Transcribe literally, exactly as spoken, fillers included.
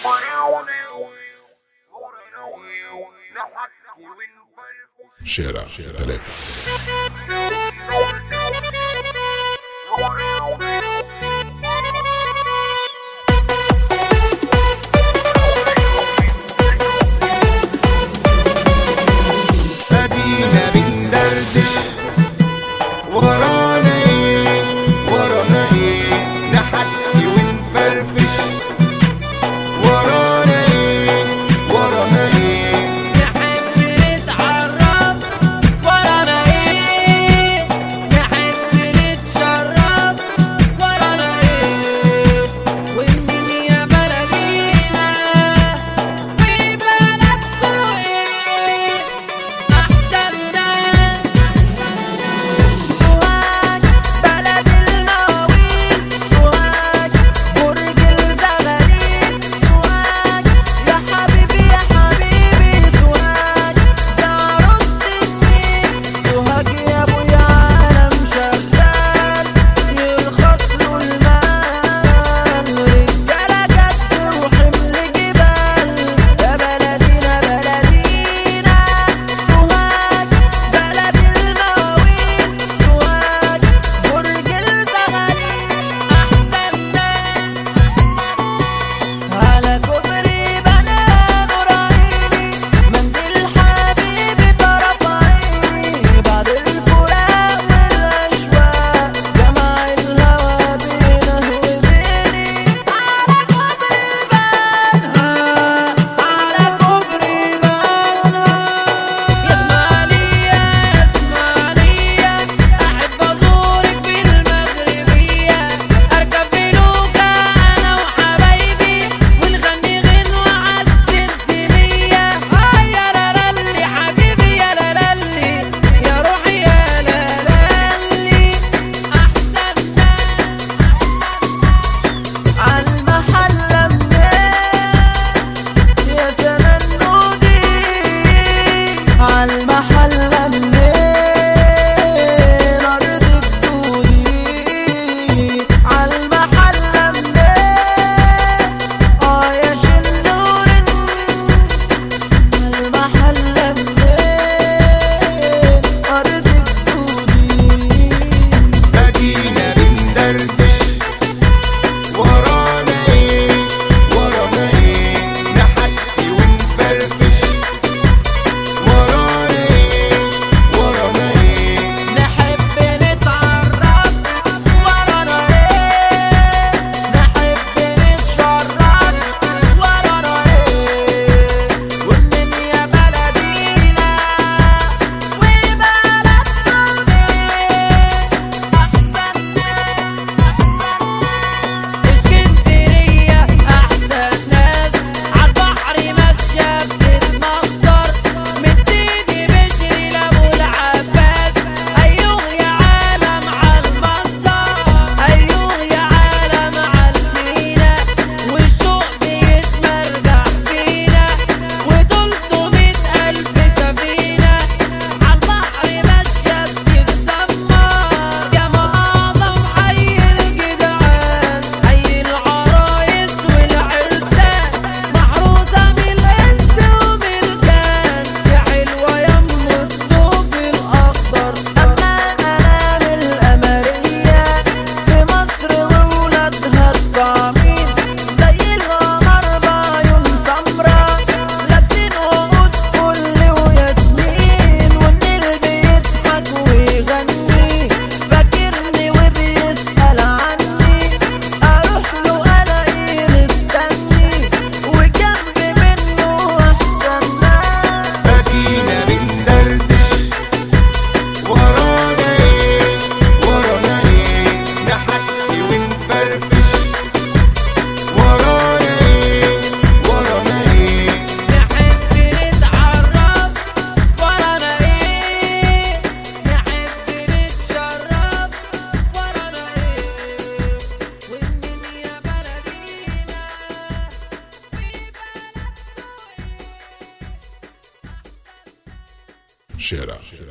شارع ثلاثة. أدينا بندردش ورانا ايه ورانا ايه نحكي ونفرفش ورانا ايه ورانا ايه نحب نتعرف ورانا ايه نحب نتشرف ورانا ايه ومنين يا بلدينا وبلدكوا ايه احسن ناس سوهاج بلد المواويل سوهاج برج الزغاليل سوهاج يا حبيبي يا حبيبي سوهاج ده عروسة النيل سوهاج يا ابويا عالم شغال يرخص له المال رجالة جد وحمل جبال يا بلدينا بلدينا سوهاج بلد المواويل سوهاج برج الزغاليل أحسن ناس على كوبري بنان ورايلي منديل حبيبي طرف عيني بعد الفراق والأشواق جمع الهوى بينا وبيني على كوبري بنها على كوبري بنها يا اسماعيلية يا اسماعيلية أحب أزورك في المغربية أركب فلوكة أنا وحبايبي ونغني غنوة عالسمسمية آه يا لالي حبيبي يا لالي يا روحي يا لالي أحسن ناس عالمحلة منين يا سننودي عالمحلة منين أرض الدودي عالمحلة منين آه يا شنورن عالمحلة منين أرض الدودي أدينا بندردش ورانا ايه ورانا ايه نحكي ونفرفش ورانا ايه ورانا ايه نحب نتعرف ورانا ايه نحب نتشرف ورانا ايه ومنين يا بلدينا وبلدكوا ايه احسن ناس اسكندرية احسن ناس عالبحر ماشية بتتمخطر من سيدي بشري لابو العباس ايوه يا عالم عالمصدر ايوه يا عالم عالمينا والشوق بيتمرجح فينا وتلتمية ألف سفينة عالبحر ماشية بتتسمر يا معظم حي الجدعان حي العرايس والعرسان محروسة من الإنس ومن الجان يا حلوة يم الطوب الأخضر أما الأنام الأمرية في مصر وولادها الطعمين زي القمر بعيون سمرا لابسين عقود فل وياسمين والنيل بيضحك ويغني فاكرني وبيسأل عني أروح له ألاقيه مستني وجنبي منه أحسن ناس أدينا بندردش ورانا ايه ورانا ايه نحكي ونفرفش ورانا ايه ورانا ايه نحب نتعرف ورانا ايه نحب نتشرف ورانا ايه ومنين يا بلدينا وبلدكوا ايه شارع